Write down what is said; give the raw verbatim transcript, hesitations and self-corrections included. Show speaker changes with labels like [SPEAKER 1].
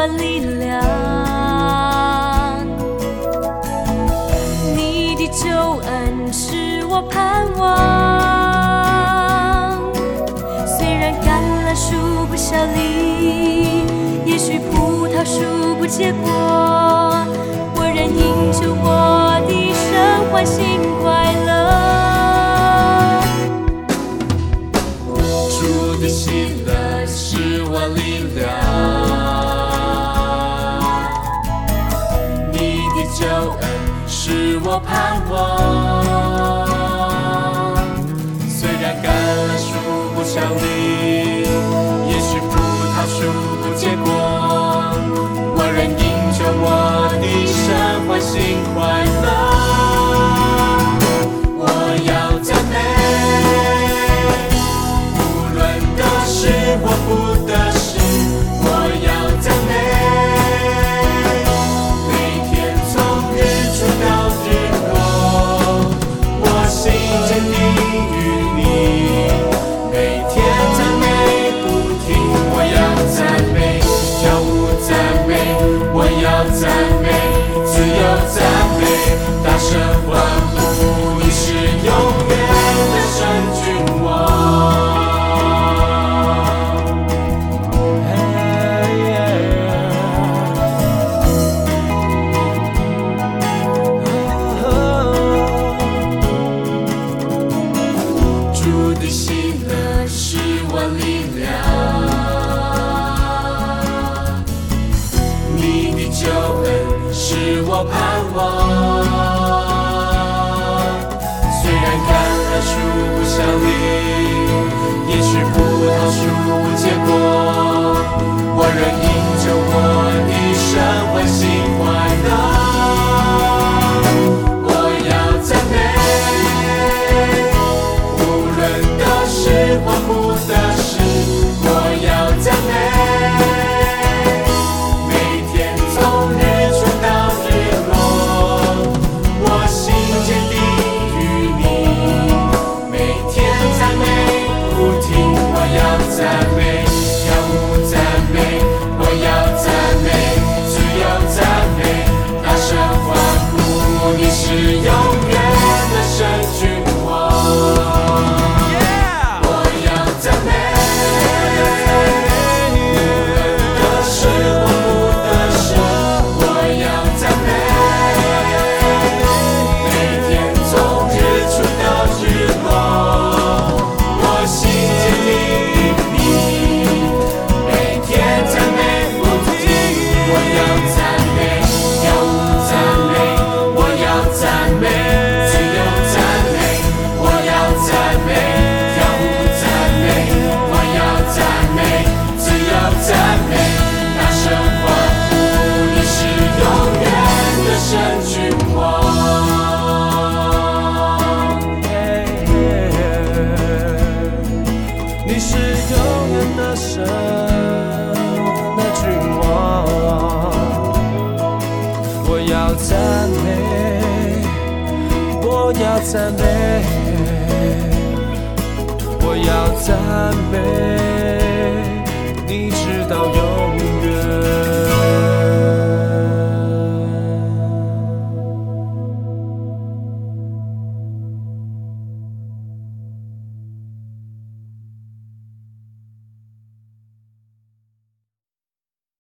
[SPEAKER 1] 我力量，你的救恩是我盼望。虽然橄榄树不效力，也许葡萄树不结果，我仍因着我的神欢欣快乐。
[SPEAKER 2] 主的喜乐是我力量，你的救恩是我盼望。虽然橄榄树不效力，也许葡萄树不结果，我仍因着我的神欢欣快乐。我要赞美，无论得失或不得失，我要赞美。每天从日出到日落，我心坚定于你。每天赞美不停，我要赞美，跳舞赞美，我要赞美，自由赞美，大声欢呼，你是永远的神君王。主的喜乐是我力量，你的救恩是我盼望。虽然橄榄树不效力，也许葡萄树不结果，我仍因着我的神欢欣快乐。我要赞美，无论得失或不得失，我要赞美。每天从日出到日落，我心坚定于你。每天赞美不停，我要赞美，跳舞赞美，我要赞美，自由赞美，大声欢呼，你是永远的神君王。我要赞美，无论得失或不得失，我要赞美。每天从日出到日落，我心坚定于你。每天赞美不停，我要赞美，跳舞赞美，我要赞美，自由赞美，我要赞美，跳舞赞美，我要赞美，自由赞美，大声欢呼，你是永远的神君王。你是永远的神的君王。我要赞美，我要赞美，我要赞美，你知道有